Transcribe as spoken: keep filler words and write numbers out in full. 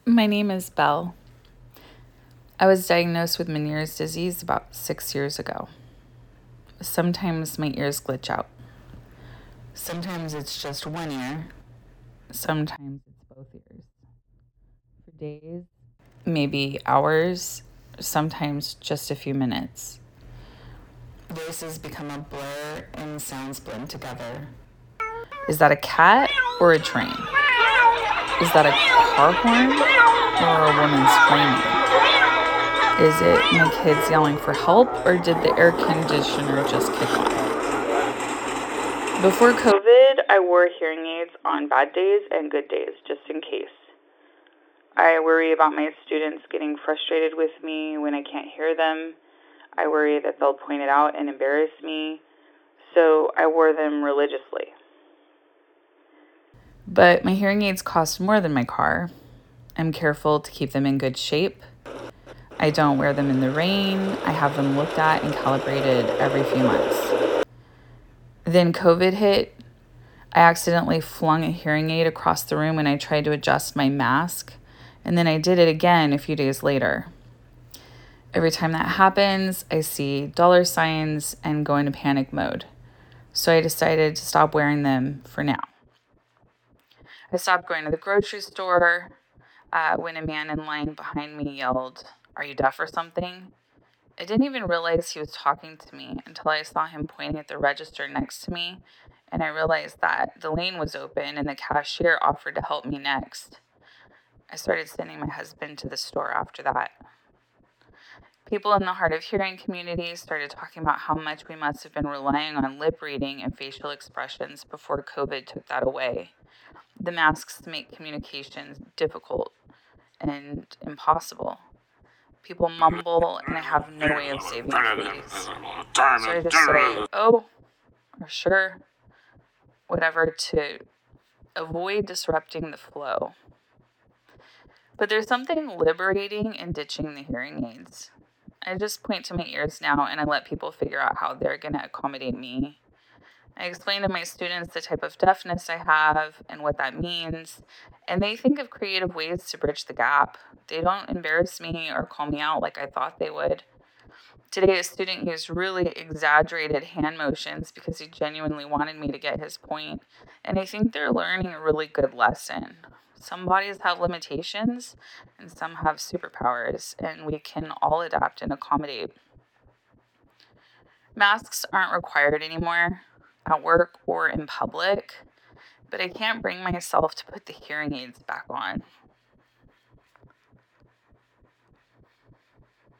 My name is Belle. I was diagnosed with Meniere's disease about six years ago. Sometimes my ears glitch out. Sometimes it's just one ear. Sometimes it's both ears. For days, maybe hours, sometimes just a few minutes. Voices become a blur and sounds blend together. Is that a cat or a train? Is that a car horn or a woman screaming? Is it my kids yelling for help, or did the air conditioner just kick on? Before COVID, I wore hearing aids on bad days and good days, just in case. I worry about my students getting frustrated with me when I can't hear them. I worry that they'll point it out and embarrass me, so I wore them religiously. But my hearing aids cost more than my car. I'm careful to keep them in good shape. I don't wear them in the rain. I have them looked at and calibrated every few months. Then COVID hit. I accidentally flung a hearing aid across the room when I tried to adjust my mask, and then I did it again a few days later. Every time that happens, I see dollar signs and go into panic mode. So I decided to stop wearing them for now. I stopped going to the grocery store uh, when a man in line behind me yelled, "Are you deaf or something?" I didn't even realize he was talking to me until I saw him pointing at the register next to me, and I realized that the lane was open and the cashier offered to help me next. I started sending my husband to the store after that. People in the hard of hearing community started talking about how much we must have been relying on lip reading and facial expressions before COVID took that away. The masks make communications difficult and impossible. People mumble, and I have no way of saving face. So I just say, "Oh," or "sure," whatever, to avoid disrupting the flow. But there's something liberating in ditching the hearing aids. I just point to my ears now and I let people figure out how they're going to accommodate me. I explain to my students the type of deafness I have and what that means, and they think of creative ways to bridge the gap. They don't embarrass me or call me out like I thought they would. Today, a student used really exaggerated hand motions because he genuinely wanted me to get his point, and I think they're learning a really good lesson. Some bodies have limitations, and some have superpowers, and we can all adapt and accommodate. Masks aren't required anymore at work or in public, but I can't bring myself to put the hearing aids back on.